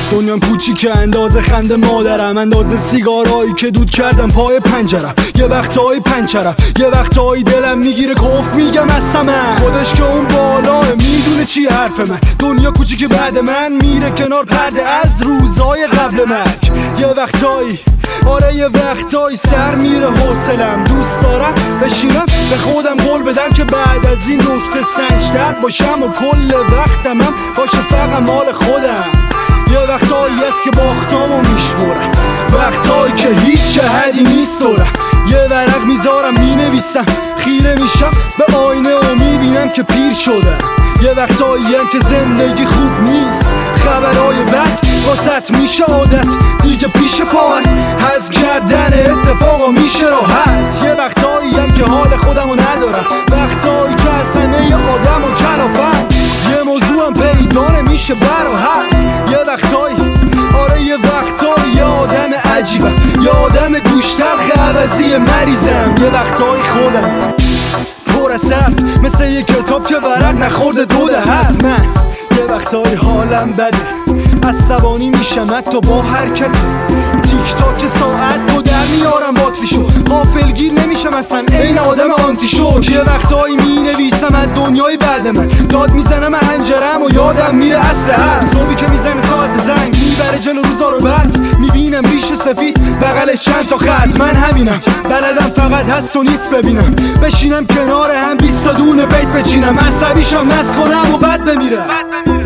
دنیام کوچیکه اندازه خنده مادرم، اندازه سیگارایی که دود کردم پای پنجرم. یه وقتایی پنچرم، یه وقتایی دلم میگیره کف میگم از من خودش که اون بالاه میدونه چی حرف من. دنیا کوچیکه بعد من میره کنار پرده از روزای قبل مرگ. یه وقتایی آره یه وقتایی سر میره حوصلم، دوست دارم بشینم به خودم قول بدم که بعد از این نکته سنج‌تر باشم و کل وقتم هم باشه فقط مال خودم. یه وقتایی است که باختامو میشمرم، وقتایی که هیچ جهدی نیستورم. یه ورق میذارم مینویسم، خیره میشم به آینه و میبینم که پیر شدم. یه وقتایی هم که زندگی خوب نیست، خبرهای بد واسط میشه عادت دیگه پیش پاهن، از کردن اتفاقا میشه راحت. یه وقتایی هم که حال خودمو ندارم، وقتایی که حسنه آدم و کلافم، یه موضوع هم پیدا نمیشه براحت. یه وقتایی آره یه وقتایی یه آدم عجیبم، یه آدم گوشتلخ عوضی مریضم. یه وقتایی خودم پر از حرف مثل یه کتاب که ورق نخورده دوده هست. من یه وقتایی حالم بده، عصبانی میشم حتی با حرکت تیک تاک ساعت رو در میارم باتریشو، غافلگیر نمیشم اصلا این آدم آنتی شو. یه وقتایی مینویسم از دنیای بعد من، داد میزنم هنجرم و یادم میره عصر هست. صبحی که میزنه ساعت زنگ میبره جلو روزا رو بعد میبینم ریش سفید بغلش چند تا خط. من همینم بلدم فقط هست و نیست ببینم، بشینم کنار هم 20 دونه بیت بچینم، عصبیشم مست کنم و بعد بمیرم.